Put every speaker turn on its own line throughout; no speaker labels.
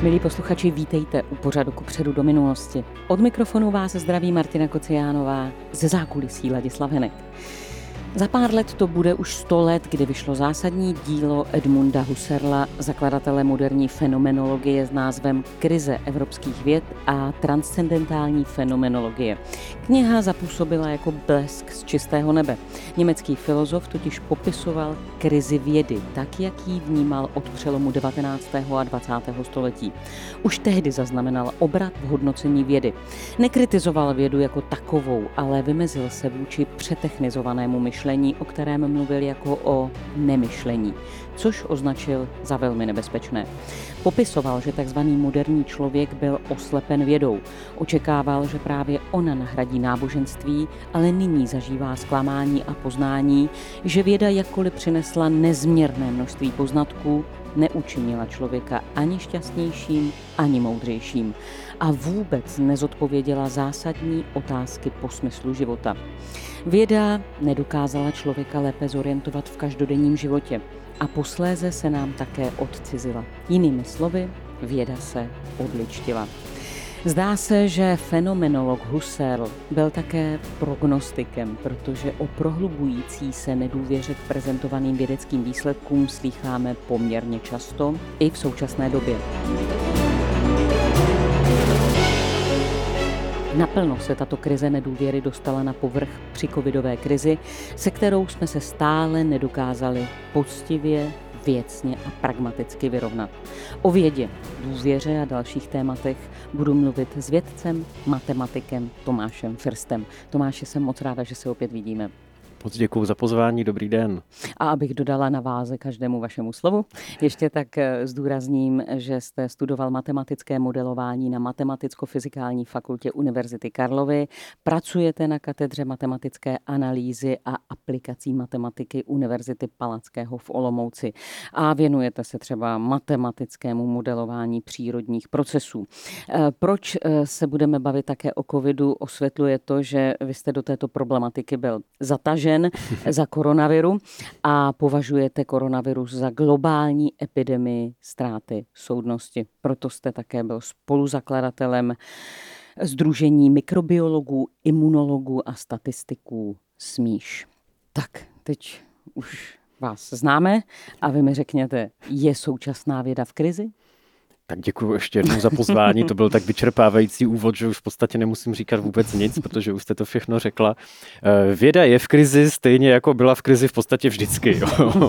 Milí posluchači, vítejte u pořadu Kupředu do minulosti. Od mikrofonu vás zdraví Martina Kociánová, ze zákulisí Ladislav Henek. Za pár let to bude už 100 let, kdy vyšlo zásadní dílo Edmunda Husserla, zakladatele moderní fenomenologie s názvem Krize evropských věd a transcendentální fenomenologie. Kniha zapůsobila jako blesk z čistého nebe. Německý filozof totiž popisoval krizi vědy, tak jak ji vnímal od přelomu 19. a 20. století. Už tehdy zaznamenal obrat v hodnocení vědy. Nekritizoval vědu jako takovou, ale vymezil se vůči přetechnizovanému myšlení, o kterém mluvil jako o nemyšlení, což označil za velmi nebezpečné. Popisoval, že tzv. Moderní člověk byl oslepen vědou. Očekával, že právě ona nahradí náboženství, ale nyní zažívá zklamání a poznání, že věda jakkoliv přinesla nezměrné množství poznatků, neučinila člověka ani šťastnějším, ani moudřejším a vůbec nezodpověděla zásadní otázky po smyslu života. Věda nedokázala člověka lépe zorientovat v každodenním životě a posléze se nám také odcizila. Jinými slovy, věda se odličtila. Zdá se, že fenomenolog Husserl byl také prognostikem, protože o prohlubující se nedůvěře k prezentovaným vědeckým výsledkům slýcháme poměrně často i v současné době. Naplno se tato krize nedůvěry dostala na povrch při covidové krizi, se kterou jsme se stále nedokázali poctivě, věcně a pragmaticky vyrovnat. O vědě, důvěře a dalších tématech budu mluvit s vědcem, matematikem Tomášem Firstem. Tomáši, jsem moc ráda, že se opět vidíme.
Moc děkuju za pozvání, dobrý den.
A abych dodala na váze každému vašemu slovu, ještě tak zdůrazním, že jste studoval matematické modelování na Matematicko-fyzikální fakultě Univerzity Karlovy, pracujete na katedře matematické analýzy a aplikací matematiky Univerzity Palackého v Olomouci a věnujete se třeba matematickému modelování přírodních procesů. Proč se budeme bavit také o covidu, osvětluje to, že vy jste do této problematiky byl zatažen za koronaviru a považujete koronavirus za globální epidemii ztráty soudnosti. Proto jste také byl spoluzakladatelem Sdružení mikrobiologů, imunologů a statistiků SMÍŠ. Tak, teď už vás známe a vy mi řekněte, je současná věda v krizi?
Tak děkuji ještě jednou za pozvání, to byl tak vyčerpávající úvod, že už v podstatě nemusím říkat vůbec nic, protože už jste to všechno řekla. Věda je v krizi stejně jako byla v krizi v podstatě vždycky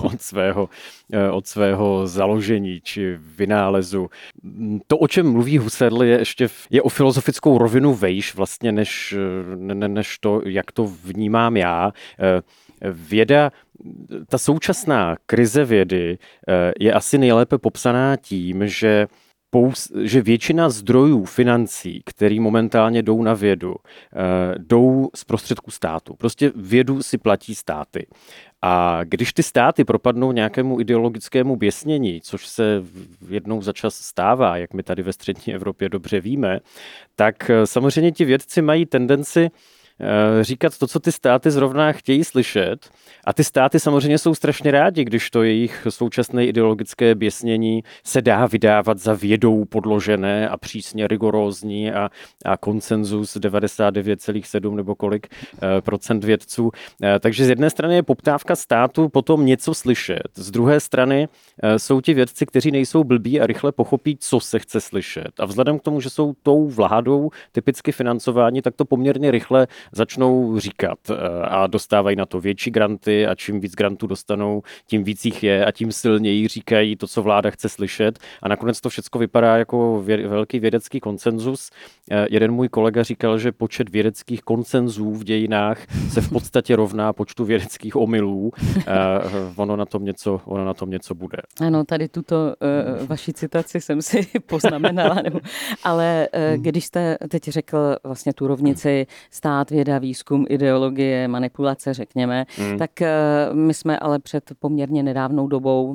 od svého založení či vynálezu. To, o čem mluví Husserl, je o filozofickou rovinu vejš vlastně, než to, jak to vnímám já. Věda, ta současná krize vědy je asi nejlépe popsaná tím, že většina zdrojů financí, které momentálně jdou na vědu, jdou z prostředků státu. Prostě vědu si platí státy. A když ty státy propadnou nějakému ideologickému běsnění, což se jednou za čas stává, jak my tady ve střední Evropě dobře víme, tak samozřejmě ti vědci mají tendenci říkat to, co ty státy zrovna chtějí slyšet. A ty státy samozřejmě jsou strašně rádi, když to jejich současné ideologické běsnění se dá vydávat za vědou podložené a přísně rigorózní a konsenzus 99,7 nebo kolik procent vědců. Takže z jedné strany je poptávka státu potom něco slyšet. Z druhé strany jsou ti vědci, kteří nejsou blbí a rychle pochopí, co se chce slyšet. A vzhledem k tomu, že jsou tou vládou typicky financováni, tak to poměrně rychle začnou říkat a dostávají na to větší granty a čím víc grantů dostanou, tím víc jich je a tím silněji říkají to, co vláda chce slyšet a nakonec to všecko vypadá jako velký vědecký konsenzus. Jeden můj kolega říkal, že počet vědeckých konsenzů v dějinách se v podstatě rovná počtu vědeckých omylů. Ono na tom něco bude.
Ano, tady tuto vaši citaci jsem si poznamenala, ale když jste teď řekl vlastně tu rovnici stát, věda, výzkum, ideologie, manipulace, řekněme, tak my jsme ale před poměrně nedávnou dobou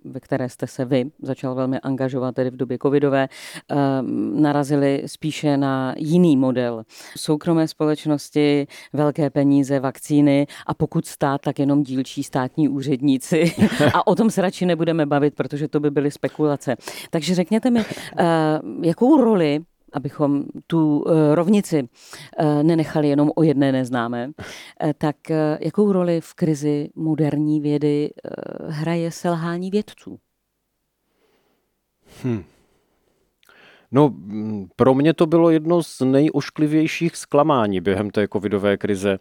ve které jste se vy začal velmi angažovat, tedy v době covidové, narazili spíše na jiný model. Soukromé společnosti, velké peníze, vakcíny a pokud stát, tak jenom dílčí státní úředníci. A o tom se radši nebudeme bavit, protože to by byly spekulace. Takže řekněte mi, jakou roli, abychom tu rovnici nenechali jenom o jedné neznámé, tak jakou roli v krizi moderní vědy hraje selhání vědců?
No, pro mě to bylo jedno z nejošklivějších zklamání během té covidové krize.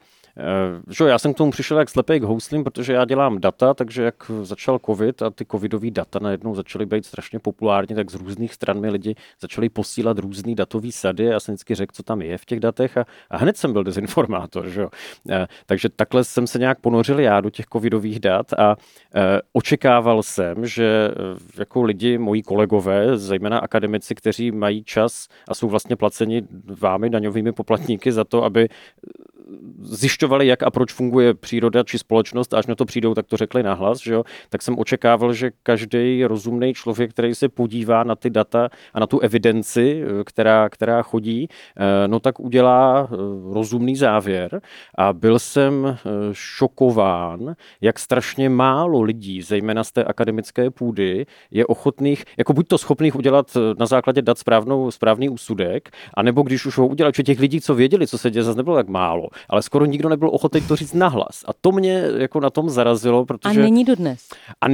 Já jsem k tomu přišel jak slepej k houslím, protože já dělám data, takže jak začal covid a ty covidový data najednou začaly být strašně populární, tak z různých stran mi lidi začali posílat různý datový sady. Já jsem vždycky řekl, co tam je v těch datech a hned jsem byl dezinformátor. Že jo? Takže takhle jsem se nějak ponořil já do těch covidových dat a očekával jsem, že jako lidi, moji kolegové, zejména akademici, kteří mají čas a jsou vlastně placeni vámi, daňovými poplatníky za to, aby zjišťovali, jak a proč funguje příroda či společnost, a až na to přijdou, tak to řekli nahlas, že jo? Tak jsem očekával, že každý rozumný člověk, který se podívá na ty data a na tu evidenci, která chodí, no tak udělá rozumný závěr a byl jsem šokován, jak strašně málo lidí, zejména z té akademické půdy, je ochotných, jako buď to schopných udělat na základě dat správný úsudek, anebo když už ho udělali, že těch lidí, co věděli, co se děje, zase nebylo tak málo, ale skoro nikdo nebyl ochotný to říct nahlas. A to mě jako na tom zarazilo, protože...
A není dodnes.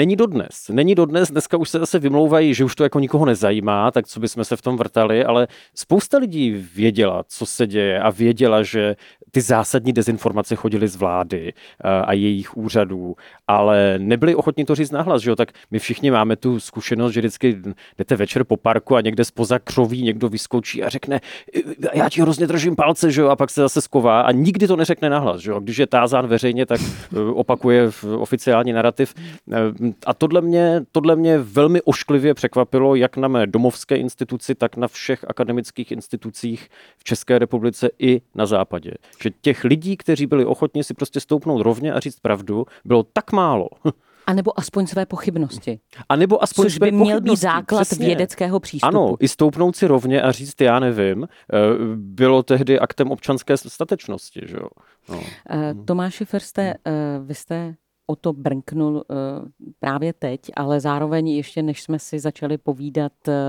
Není dodnes. Dneska už se zase vymlouvají, že už to jako nikoho nezajímá, tak co bychom se v tom vrtali, ale spousta lidí věděla, co se děje a věděla, že ty zásadní dezinformace chodily z vlády a jejich úřadů, ale nebyli ochotní to říct nahlas, že jo? Tak my všichni máme tu zkušenost, že vždycky jdete večer po parku a někde zpoza křoví někdo vyskočí a řekne, já ti hrozně držím palce, že jo? A pak se zase sková a nikdy to neřekne nahlas, že jo? Když je tázán veřejně, tak opakuje oficiální narrativ. A tohle mě velmi ošklivě překvapilo, jak na mé domovské instituci, tak na všech akademických institucích v České republice i na západě. Že těch lidí, kteří byli ochotni si prostě stoupnout rovně a říct pravdu, bylo tak málo.
A nebo aspoň své pochybnosti.
Což
by měl být základ vědeckého přístupu.
Ano, i stoupnout si rovně a říct, já nevím, bylo tehdy aktem občanské statečnosti. Že jo? No.
Tomáši Firste, vy jste o to brnknul právě teď, ale zároveň ještě než jsme si začali povídat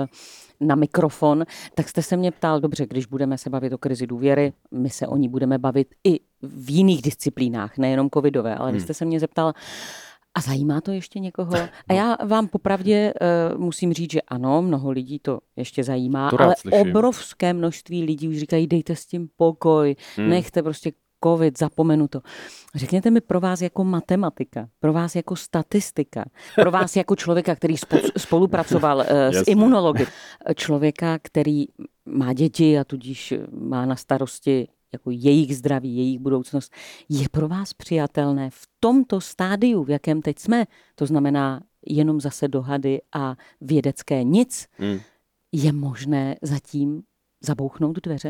na mikrofon, tak jste se mě ptal, dobře, když budeme se bavit o krizi důvěry, my se o ní budeme bavit i v jiných disciplínách, nejenom covidové, ale vy jste se mě zeptal, a zajímá to ještě někoho? A já vám popravdě musím říct, že ano, mnoho lidí to ještě zajímá, ale obrovské množství lidí už říkají, dejte s tím pokoj, nechte prostě covid, zapomenu to. Řekněte mi pro vás jako matematika, pro vás jako statistika, pro vás jako člověka, který spolupracoval s imunology, člověka, který má děti a tudíž má na starosti jako jejich zdraví, jejich budoucnost, je pro vás přijatelné v tomto stádiu, v jakém teď jsme, to znamená jenom zase dohady a vědecké nic, je možné zatím zabouchnout dveře?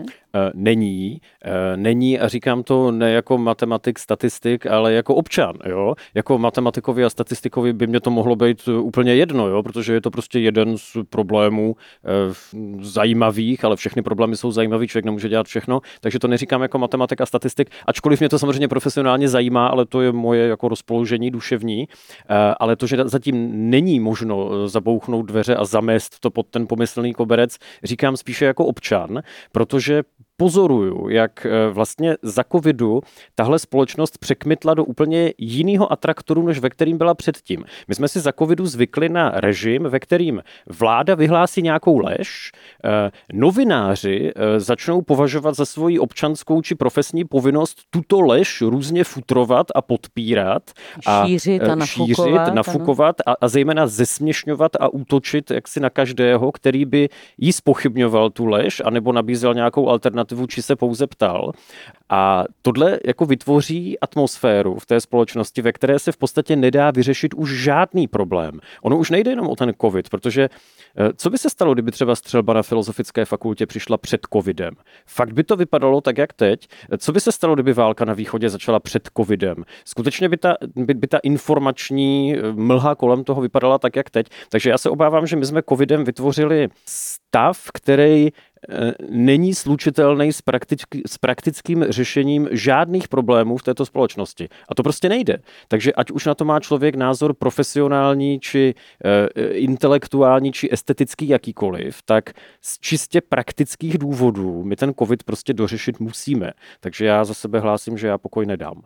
Není a říkám to ne jako matematik, statistik, ale jako občan. Jo? Jako matematikovi a statistikovi by mě to mohlo být úplně jedno, jo? Protože je to prostě jeden z problémů zajímavých, ale všechny problémy jsou zajímavý, člověk nemůže dělat všechno, takže to neříkám jako matematik a statistik, ačkoliv mě to samozřejmě profesionálně zajímá, ale to je moje jako rozpoložení duševní, ale to, že zatím není možno zabouchnout dveře a zamést to pod ten pomyslný koberec, říkám spíše jako občan, protože pozoruju, jak vlastně za covidu tahle společnost překmitla do úplně jiného atraktoru, než ve kterým byla předtím. My jsme si za covidu zvykli na režim, ve kterým vláda vyhlásí nějakou lež, novináři začnou považovat za svoji občanskou či profesní povinnost tuto lež různě futrovat a podpírat.
Šířit a
nafukovat a zejména zesměšňovat a útočit jaksi na každého, který by jí zpochybňoval tu lež, anebo nabízel nějakou alternativu alternativu, či se pouze ptal. A tohle jako vytvoří atmosféru v té společnosti, ve které se v podstatě nedá vyřešit už žádný problém. Ono už nejde jenom o ten covid, protože co by se stalo, kdyby třeba střelba na Filozofické fakultě přišla před covidem? Fakt by to vypadalo tak, jak teď? Co by se stalo, kdyby válka na východě začala před covidem? Skutečně by ta informační mlha kolem toho vypadala tak, jak teď? Takže já se obávám, že my jsme covidem vytvořili stav, který není slučitelný s praktickým řešením žádných problémů v této společnosti. A to prostě nejde. Takže ať už na to má člověk názor profesionální, či intelektuální, či estetický jakýkoliv, tak z čistě praktických důvodů my ten covid prostě dořešit musíme. Takže já za sebe hlásím, že já pokoj nedám.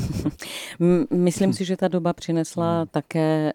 Myslím si, že ta doba přinesla také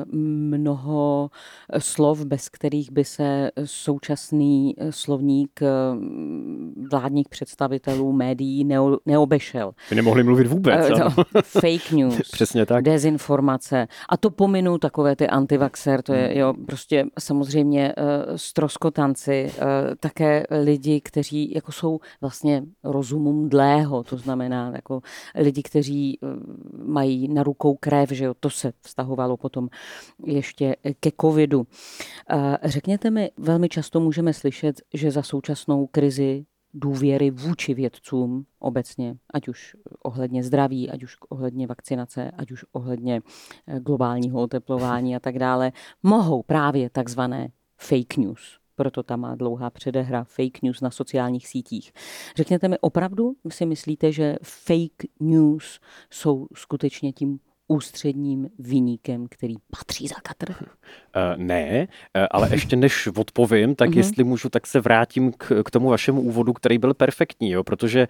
mnoho slov, bez kterých by se současný slovník vládních představitelů médií neobešel.
By nemohli mluvit vůbec.
Fake news,
přesně tak.
Dezinformace. A to pominu takové ty antivaxer, to je prostě samozřejmě stroskotanci, také lidi, kteří jako jsou vlastně rozumu mdlého, to znamená jako lidi, kteří mají na rukou krev, že jo, to se vztahovalo potom ještě ke covidu. Řekněte mi, velmi často můžeme slyšet, že za současnou krizi důvěry vůči vědcům obecně, ať už ohledně zdraví, ať už ohledně vakcinace, ať už ohledně globálního oteplování a tak dále, mohou právě takzvané fake news. Proto tam má dlouhá předehra fake news na sociálních sítích. Řekněte mi, opravdu si myslíte, že fake news jsou skutečně tím ústředním viníkem, který patří za katr?
Ne, ale ještě než odpovím, tak jestli můžu, tak se vrátím k tomu vašemu úvodu, který byl perfektní, jo, protože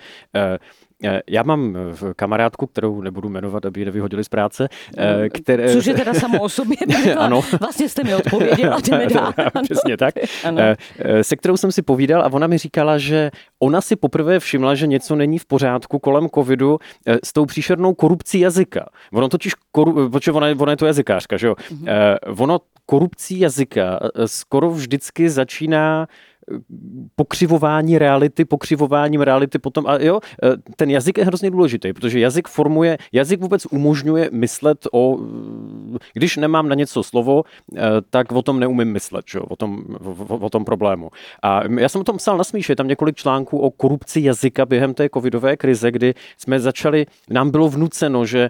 já mám kamarádku, kterou nebudu jmenovat, aby ji nevyhodili z práce.
Což je teda samo o sobě. Ano. Vlastně jste mi odpověděl a jdeme dál.
Přesně tak. Se kterou jsem si povídal a ona mi říkala, že ona si poprvé všimla, že něco není v pořádku kolem covidu s tou příšernou korupcí jazyka. Ono totiž, protože ona je to jazykářka, že jo? Ono korupcí jazyka skoro vždycky začíná pokřivováním reality potom. A jo, ten jazyk je hrozně důležitý, protože jazyk vůbec umožňuje myslet když nemám na něco slovo, tak o tom neumím myslet, že? O tom problému. A já jsem o tom psal na Smíše, je tam několik článků o korupci jazyka během té covidové krize, kdy jsme nám bylo vnuceno, že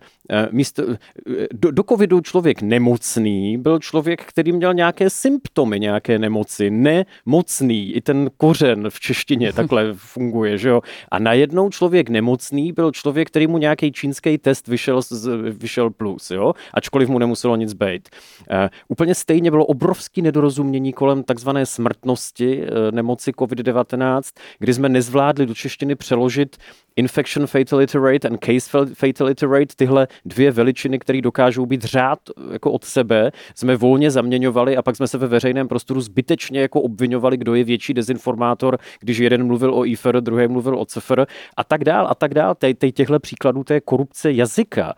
do covidu člověk nemocný byl člověk, který měl nějaké symptomy, nějaké nemoci, nemocný. I ten kořen v češtině takhle funguje, že jo? A najednou člověk nemocný byl člověk, který mu nějaký čínský test vyšel plus, jo? Ačkoliv mu nemuselo nic být. Úplně stejně bylo obrovské nedorozumění kolem takzvané smrtnosti nemoci COVID-19, kdy jsme nezvládli do češtiny přeložit infection fatality rate and case fatality rate, tyhle dvě veličiny, které dokážou být řád jako od sebe, jsme volně zaměňovali a pak jsme se ve veřejném prostoru zbytečně jako obviňovali, kdo je větší dezinformátor, když jeden mluvil o IFR, druhý mluvil o CFR a tak dál. Těchto příkladů té korupce jazyka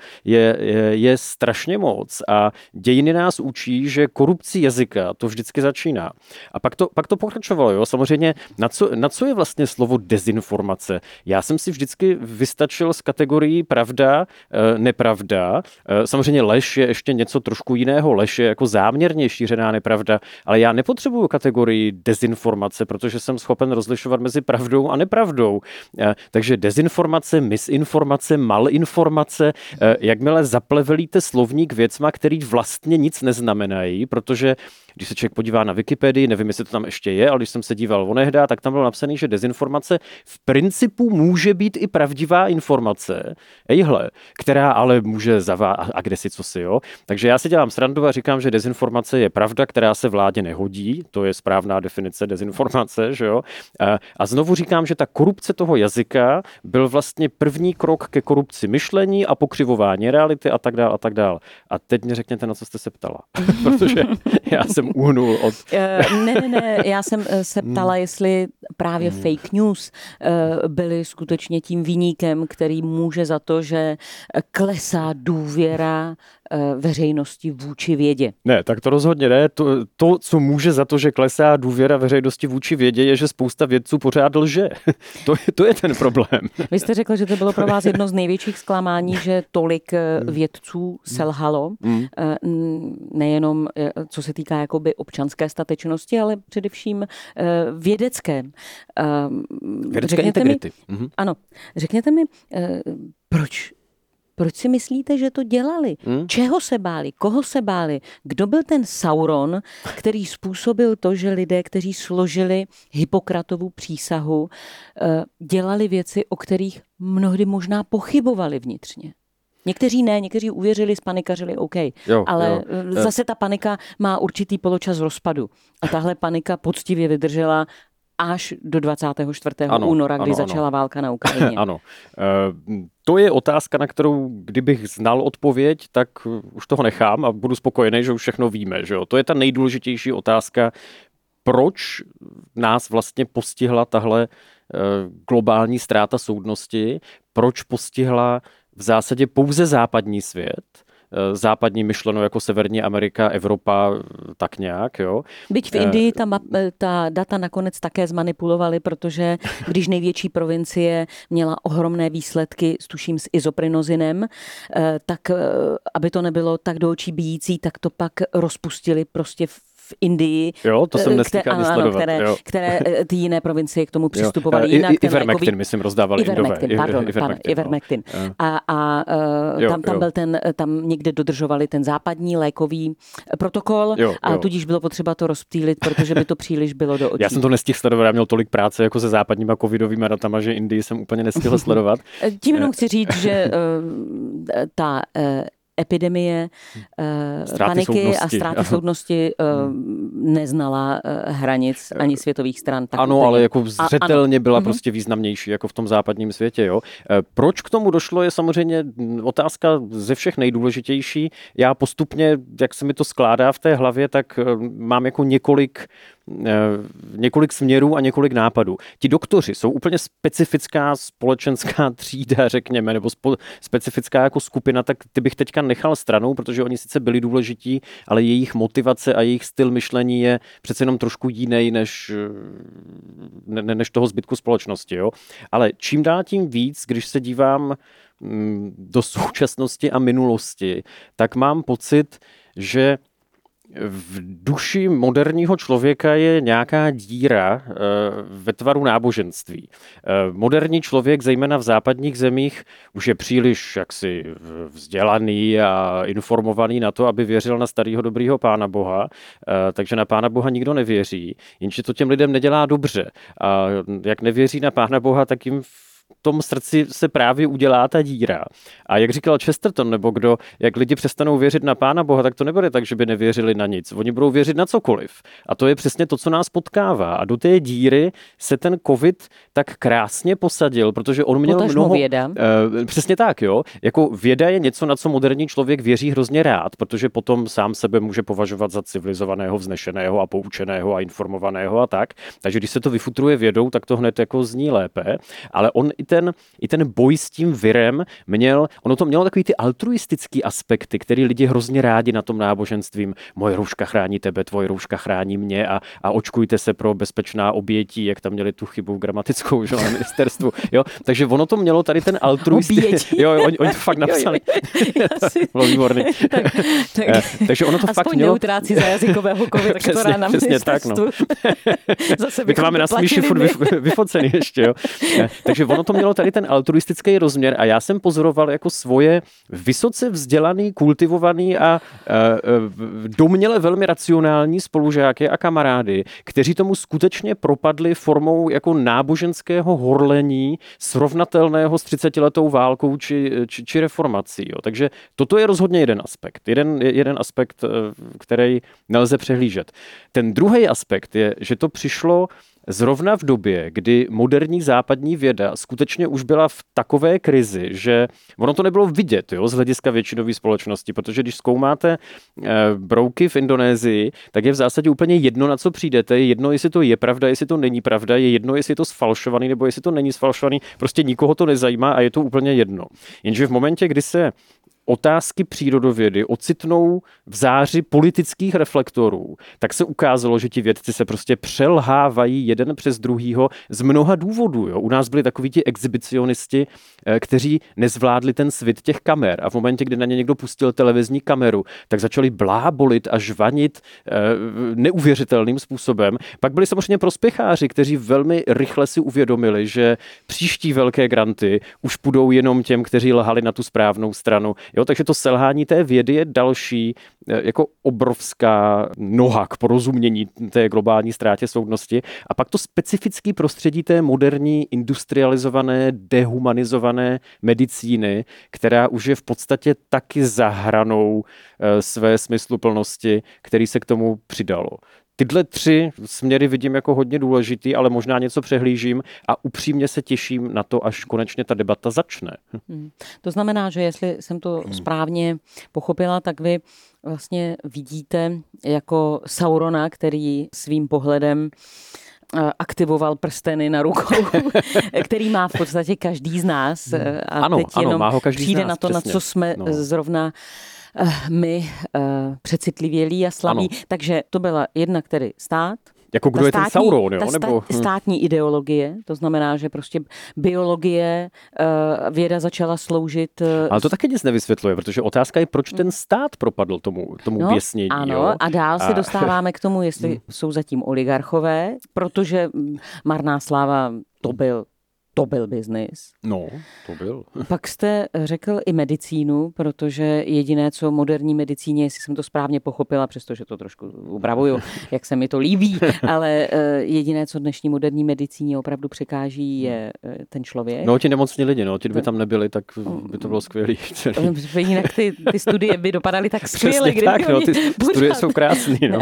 je strašně moc a dějiny nás učí, že korupcí jazyka to vždycky začíná. A pak to pokračovalo, jo. Samozřejmě, na co je vlastně slovo dezinformace? Já jsem si vždycky vystačil z kategorií pravda, nepravda. Samozřejmě lež je ještě něco trošku jiného. Lež je jako záměrně šířená nepravda, ale já nepotřebuju kategorii dezinformace, protože jsem schopen rozlišovat mezi pravdou a nepravdou. Takže dezinformace, misinformace, malinformace, jakmile zaplevelíte slovník věcma, který vlastně nic neznamenají, protože když se člověk podívá na Wikipedii, nevím, jestli to tam ještě je, ale když jsem se díval onehda, tak tam bylo napsané, že dezinformace v principu může být i pravdivá informace, která ale může a kde si co si, jo. Takže já si dělám srandu a říkám, že dezinformace je pravda, která se vládě nehodí, to je správná definice dezinformace, že jo. A znovu říkám, že ta korupce toho jazyka byl vlastně první krok ke korupci myšlení a pokřivování reality a tak dál. A teď mě řekněte, na co jste se ptala, protože já jsem uhnul od...
Ne, já jsem se ptala, jestli právě fake news byly skutečně tím viníkem, který může za to, že klesá důvěra veřejnosti vůči vědě.
Ne, tak to rozhodně ne. To, co může za to, že klesá důvěra veřejnosti vůči vědě, je, že spousta vědců pořád lže. To je ten problém.
Vy jste řekl, že to bylo pro vás jedno z největších zklamání, že tolik vědců selhalo. Nejenom co se týká jakoby občanské statečnosti, ale především vědecké.
Vědecké integrity.
Ano. Řekněte mi, proč si myslíte, že to dělali? Čeho se báli? Koho se báli? Kdo byl ten Sauron, který způsobil to, že lidé, kteří složili Hippokratovu přísahu, dělali věci, o kterých mnohdy možná pochybovali vnitřně? Někteří ne, někteří uvěřili, spanikařili, OK. Ale zase ta panika má určitý poločas rozpadu. A tahle panika poctivě vydržela až do 24. února, kdy začala válka na Ukrajině.
Ano. To je otázka, na kterou, kdybych znal odpověď, tak už toho nechám a budu spokojený, že už všechno víme. Že jo? To je ta nejdůležitější otázka, proč nás vlastně postihla tahle globální ztráta soudnosti, proč postihla v zásadě pouze západní svět, západní myšleno jako Severní Amerika, Evropa, tak nějak. Jo.
Byť v Indii ta data nakonec také zmanipulovali, protože když největší provincie měla ohromné výsledky, tuším s izoprinozinem, tak aby to nebylo tak do očí bijící, tak to pak rozpustili prostě v Indii,
jo, to jsem
které ty jiné provincie k tomu přistupovaly jinak.
Ivermectin, myslím, rozdávali Indové.
Ivermectin. Tam byl tam někde dodržovali ten západní lékový protokol a tudíž bylo potřeba to rozptýlit, protože by to příliš bylo do očí.
Já jsem to nestihl sledovat, já měl tolik práce jako se západníma covidovými datama, že Indii jsem úplně nestihl sledovat.
Tím jenom chci říct, že ta epidemie paniky a ztráty soudnosti neznala hranic ani světových stran.
Ano, ale jako zřetelně byla prostě významnější jako v tom západním světě. Jo. Proč k tomu došlo, je samozřejmě otázka ze všech nejdůležitější. Já postupně, jak se mi to skládá v té hlavě, tak mám jako několik směrů a několik nápadů. Ti doktoři jsou úplně specifická společenská třída, řekněme, nebo specifická jako skupina, tak ty bych teďka nechal stranou, protože oni sice byli důležití, ale jejich motivace a jejich styl myšlení je přece jenom trošku jiný než toho zbytku společnosti. Jo? Ale čím dál tím víc, když se dívám do současnosti a minulosti, tak mám pocit, že v duši moderního člověka je nějaká díra ve tvaru náboženství. Moderní člověk, zejména v západních zemích, už je příliš jaksi vzdělaný a informovaný na to, aby věřil na starého dobrýho Pána Boha, takže na Pána Boha nikdo nevěří, jenže to těm lidem nedělá dobře. A jak nevěří na Pána Boha, tak jim v tom srdci se právě udělá ta díra. A jak říkal Chesterton, nebo kdo, jak lidi přestanou věřit na Pána Boha, tak to nebude tak, že by nevěřili na nic. Oni budou věřit na cokoliv. A to je přesně to, co nás potkává. A do té díry se ten covid tak krásně posadil, protože on měl mnoho...
věda.
Přesně tak, jo. Jako věda je něco, na co moderní člověk věří hrozně rád, protože potom sám sebe může považovat za civilizovaného, vznešeného a poučeného a informovaného a tak. Takže když se to vyfutruje vědou, tak to hned jako zní lépe. Ale on i ten boj s tím virem ono to mělo takový ty altruistický aspekty, který lidi hrozně rádi na tom náboženstvím. Moje rouška chrání tebe, tvoje rouška chrání mě a očkujte se pro bezpečná obětí, jak tam měli tu chybu gramatickou, že na ministerstvu. Jo? Takže ono to mělo tady ten altruistický. Jo, oni to fakt napsali. Bylo výborný. Takže ono to fakt mělo...
neutráci za jazykového kovy, tak to rád na ministerstvu.
My to máme na smíši furt vyfocený ještě. Jo? Takže ono to mělo tady ten altruistický rozměr a já jsem pozoroval jako svoje vysoce vzdělaný, kultivovaný a domněle velmi racionální spolužáky a kamarády, kteří tomu skutečně propadli formou jako náboženského horlení srovnatelného s 30letou válkou či reformací. Jo. Takže toto je rozhodně jeden aspekt. Jeden aspekt, který nelze přehlížet. Ten druhý aspekt je, že to přišlo zrovna v době, kdy moderní západní věda skutečně už byla v takové krizi, že ono to nebylo vidět, jo, z hlediska většinové společnosti, protože když zkoumáte brouky v Indonésii, tak je v zásadě úplně jedno, na co přijdete, je jedno, jestli to je pravda, jestli to není pravda, je jedno, jestli je to sfalšovaný nebo jestli to není sfalšovaný, prostě nikoho to nezajímá a je to úplně jedno. Jenže v momentě, kdy se otázky přírodovědy ocitnou v záři politických reflektorů, tak se ukázalo, že ti vědci se prostě přelhávají jeden přes druhýho z mnoha důvodů. Jo. U nás byli takoví ti exhibicionisti, kteří nezvládli ten svit těch kamer a v momentě, kdy na ně někdo pustil televizní kameru, tak začali blábolit a žvanit neuvěřitelným způsobem. Pak byli samozřejmě prospěcháři, kteří velmi rychle si uvědomili, že příští velké granty už půjdou jenom těm, kteří lhali na tu správnou stranu. Jo, takže to selhání té vědy je další jako obrovská noha k porozumění té globální ztrátě soudnosti. A pak to specifické prostředí té moderní, industrializované, dehumanizované medicíny, která už je v podstatě taky za hranou své smysluplnosti, který se k tomu přidalo. Tyhle 3 směry vidím jako hodně důležitý, ale možná něco přehlížím a upřímně se těším na to, až konečně ta debata začne.
To znamená, že jestli jsem to správně pochopila, tak vy vlastně vidíte jako Saurona, který svým pohledem aktivoval prsteny na rukou, který má v podstatě každý z nás. A
ano,
teď jenom
má ho každý
přijde
z nás,
na to,
přesně.
Na co jsme zrovna my přecitlivělí a slabí.
Ano.
Takže to byla jednak tedy stát.
Jako kdo je ten Sauron, jo?
Nebo státní ideologie, to znamená, že prostě biologie, věda začala sloužit...
Ale to taky nic nevysvětluje, protože otázka je, proč ten stát propadl tomu běsnění.
Ano,
jo?
a dál se dostáváme k tomu, jestli jsou zatím oligarchové, protože marná sláva to byl biznis.
No, to byl.
Pak jste řekl i medicínu, protože jediné, co moderní medicíně, jestli jsem to správně pochopila, přestože to trošku upravuju, jak se mi to líbí, ale jediné, co dnešní moderní medicíně opravdu překáží, je ten člověk.
No, ti nemocní lidi, ti by tam nebyli, tak by to bylo skvělý.
Jinak ty studie by dopadaly tak skvěle.
Přesně tak, ty studie jsou krásný. No.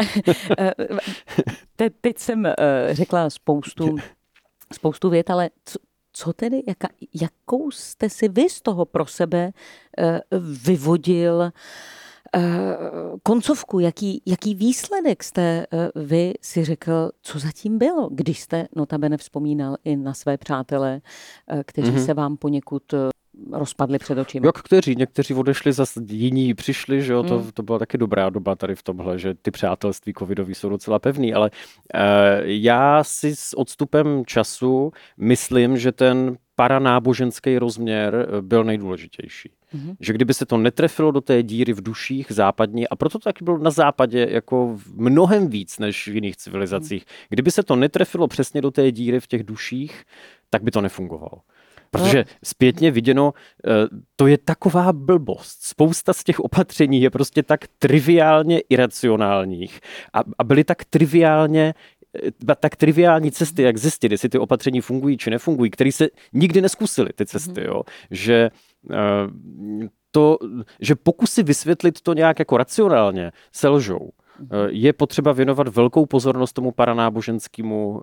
Teď jsem řekla spoustu vět, ale co tedy, jakou jste si vy z toho pro sebe vyvodil koncovku, jaký výsledek jste vy si řekl, co zatím bylo, když jste notabene vzpomínal i na své přátele, kteří se vám poněkud rozpadli před očima.
Jak někteří odešli, zase jiní přišli, že jo, to byla taky dobrá doba tady v tomhle, že ty přátelství covidový jsou docela pevný, ale já si s odstupem času myslím, že ten paranáboženský rozměr byl nejdůležitější. Že kdyby se to netrefilo do té díry v duších západní, a proto to taky bylo na západě jako mnohem víc než v jiných civilizacích, kdyby se to netrefilo přesně do té díry v těch duších, tak by to nefungovalo. Protože zpětně viděno, to je taková blbost. Spousta z těch opatření je prostě tak triviálně iracionálních a byly tak triviální cesty, jak zjistit, jestli ty opatření fungují či nefungují, které se nikdy neskusily, ty cesty, jo? Že pokusy vysvětlit to nějak jako racionálně selžou. Je potřeba věnovat velkou pozornost tomu paranáboženskému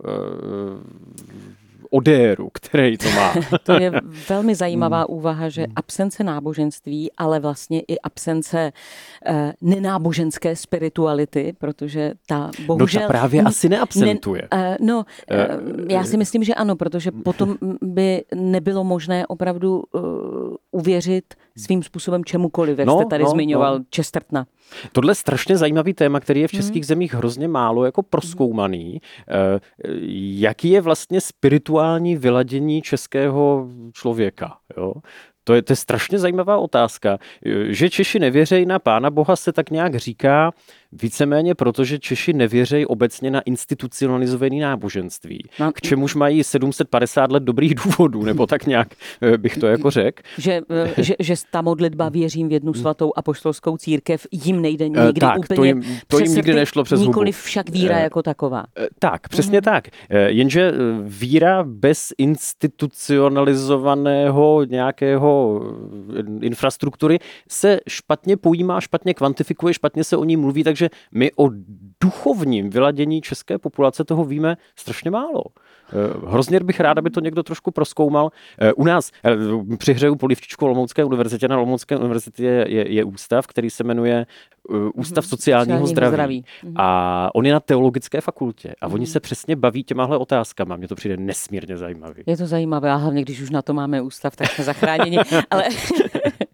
odéru, který to má.
To je velmi zajímavá úvaha, že absence náboženství, ale vlastně i absence nenáboženské spirituality, protože ta bohužel...
No ta právě asi neabsentuje.
Já si myslím, že ano, protože potom by nebylo možné opravdu uvěřit svým způsobem čemukoliv, jak jste tady zmiňoval, Chestertona.
Tohle je strašně zajímavý téma, který je v českých zemích hrozně málo jako prozkoumaný. Jaký je vlastně spirituální vyladění českého člověka? Jo? To je strašně zajímavá otázka. Že Češi nevěřejí na Pána Boha se tak nějak říká víceméně protože Češi nevěřejí obecně na institucionalizované náboženství. K čemuž mají 750 let dobrých důvodů, nebo tak nějak bych to jako řekl.
Že ta modlitba věřím v jednu svatou apoštolskou církev jim nejde nikdy
tak,
úplně
to jim nikdy nešlo přes hubu.
Nikoliv však víra jako taková.
Tak, přesně tak. Jenže víra bez institucionalizovaného nějakého infrastruktury se špatně pojímá, špatně kvantifikuje, špatně se o ní mluví, takže my o duchovním vyladění české populace toho víme strašně málo. Hrozně bych rád, aby to někdo trošku prozkoumal. U nás přihřeju polivčičku Olomoucké univerzitě. Na Olomoucké univerzitě je ústav, který se jmenuje Ústav sociálního zdraví. A on je na teologické fakultě. A oni se přesně baví těmahle otázkama. Mně to přijde nesmírně zajímavé.
Je to zajímavé, a hlavně když už na to máme ústav, tak jsme zachráněni.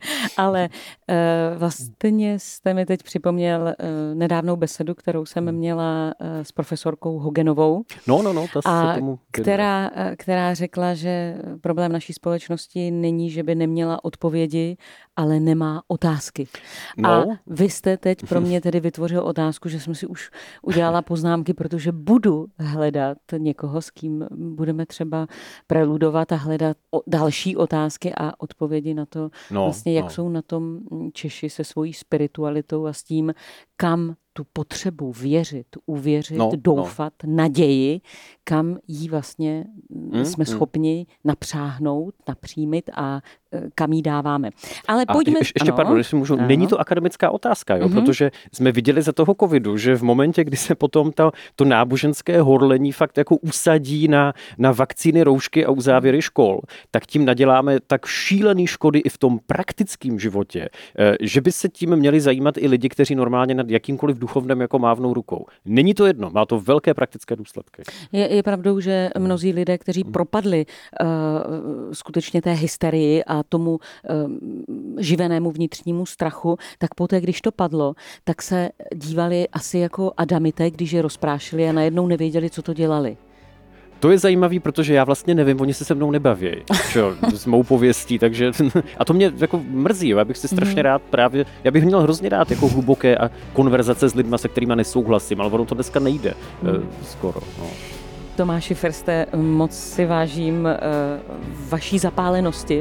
Ale vlastně jste mi teď připomněl nedávnou besedu, kterou jsem měla s profesorkou Hogenovou.
No, ta se tomu
která řekla, že problém naší společnosti není, že by neměla odpovědi, ale nemá otázky.
No.
A vy jste teď pro mě tedy vytvořil otázku, že jsem si už udělala poznámky, protože budu hledat někoho, s kým budeme třeba preludovat a hledat další otázky a odpovědi na to, jak jsou na tom Češi se svojí spiritualitou a s tím, kam tu potřebu věřit, uvěřit, doufat, naději, kam jí vlastně jsme schopni napřáhnout, napřímit a kam jí dáváme. Ale pojďme...
Ještě pardon, jestli můžu, není to akademická otázka, jo? Protože jsme viděli za toho covidu, že v momentě, kdy se potom to náboženské horlení fakt jako usadí na vakcíny, roušky a uzávěry škol, tak tím naděláme tak šílený škody i v tom praktickém životě, že by se tím měli zajímat i lidi, kteří normálně nad jakýmkoliv duchovnem jako mávnou rukou. Není to jedno, má to velké praktické důsledky.
Je pravdou, že mnozí lidé, kteří propadli skutečně té hysterii a tomu živenému vnitřnímu strachu, tak poté, když to padlo, tak se dívali asi jako Adamité, když je rozprášili a najednou nevěděli, co to dělali.
To je zajímavý, protože já vlastně nevím, oni se se mnou nebaví, s mou pověstí, takže a to mě jako mrzí, já bych si strašně rád já bych měl hrozně rád jako hluboké a konverzace s lidma, se kterýma nesouhlasím, ale ono to dneska nejde skoro. No.
Tomáši Firste, moc si vážím vaší zapálenosti,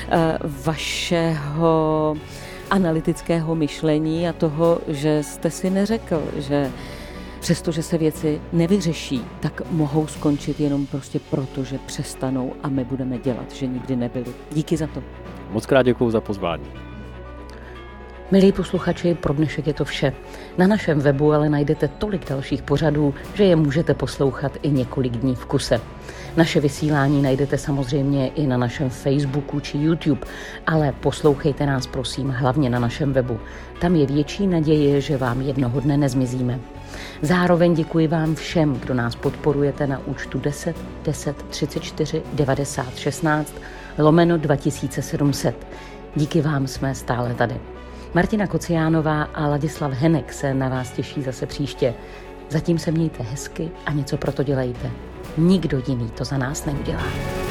vašeho analytického myšlení a toho, že jste si neřekl, že přestože se věci nevyřeší, tak mohou skončit jenom prostě proto, že přestanou a my budeme dělat, že nikdy nebyli. Díky za to.
Moc krát děkuju za pozvání.
Milí posluchači, pro dnešek je to vše. Na našem webu ale najdete tolik dalších pořadů, že je můžete poslouchat i několik dní v kuse. Naše vysílání najdete samozřejmě i na našem Facebooku či YouTube, ale poslouchejte nás prosím hlavně na našem webu. Tam je větší naděje, že vám jednoho dne nezmizíme. Zároveň děkuji vám všem, kdo nás podporujete na účtu 10 10 34 90 16 /2700. Díky vám jsme stále tady. Martina Kociánová a Ladislav Henek se na vás těší zase příště. Zatím se mějte hezky a něco pro to dělejte. Nikdo jiný to za nás neudělá.